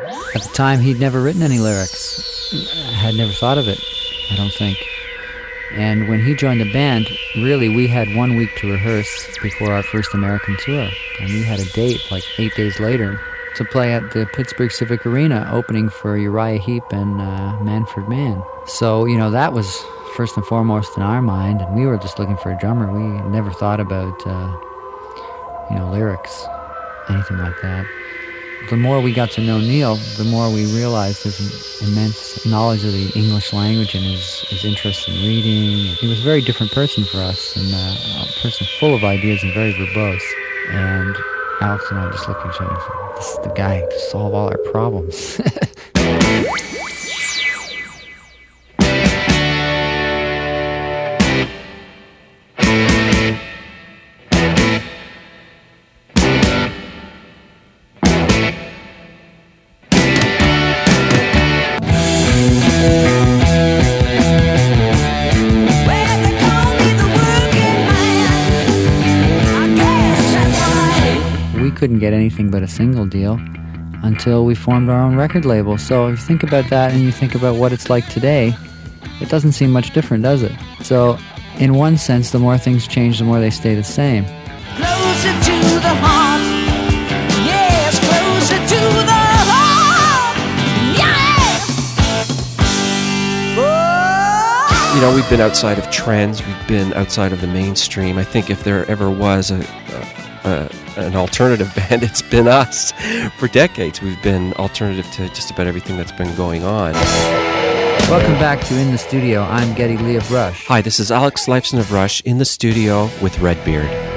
At the time, he'd never written any lyrics. Had never thought of it, I don't think. And when he joined the band, really, we had 1 week to rehearse before our first American tour. And we had a date, like 8 days later, to play at the Pittsburgh Civic Arena, opening for Uriah Heep and Manfred Mann. So, that was first and foremost in our mind, and we were just looking for a drummer. We never thought about, lyrics, anything like that. The more we got to know Neil, the more we realized his immense knowledge of the English language and his interest in reading. He was a very different person for us, and a person full of ideas and very verbose. And Alex and I just looked at each other and said, this is the guy to solve all our problems. Couldn't get anything but a single deal until we formed our own record label. So if you think about that and you think about what it's like today, it doesn't seem much different, does it? So in one sense, the more things change, the more they stay the same. Closer to the heart, yes, closer to the heart, yeah. Oh! We've been outside of trends, we've been outside of the mainstream. I think if there ever was an alternative band, it's been us. For decades, we've been alternative to just about everything that's been going on. Welcome back to In the Studio. I'm Geddy Lee of Rush. Hi, this is Alex Lifeson of Rush in the studio with Redbeard.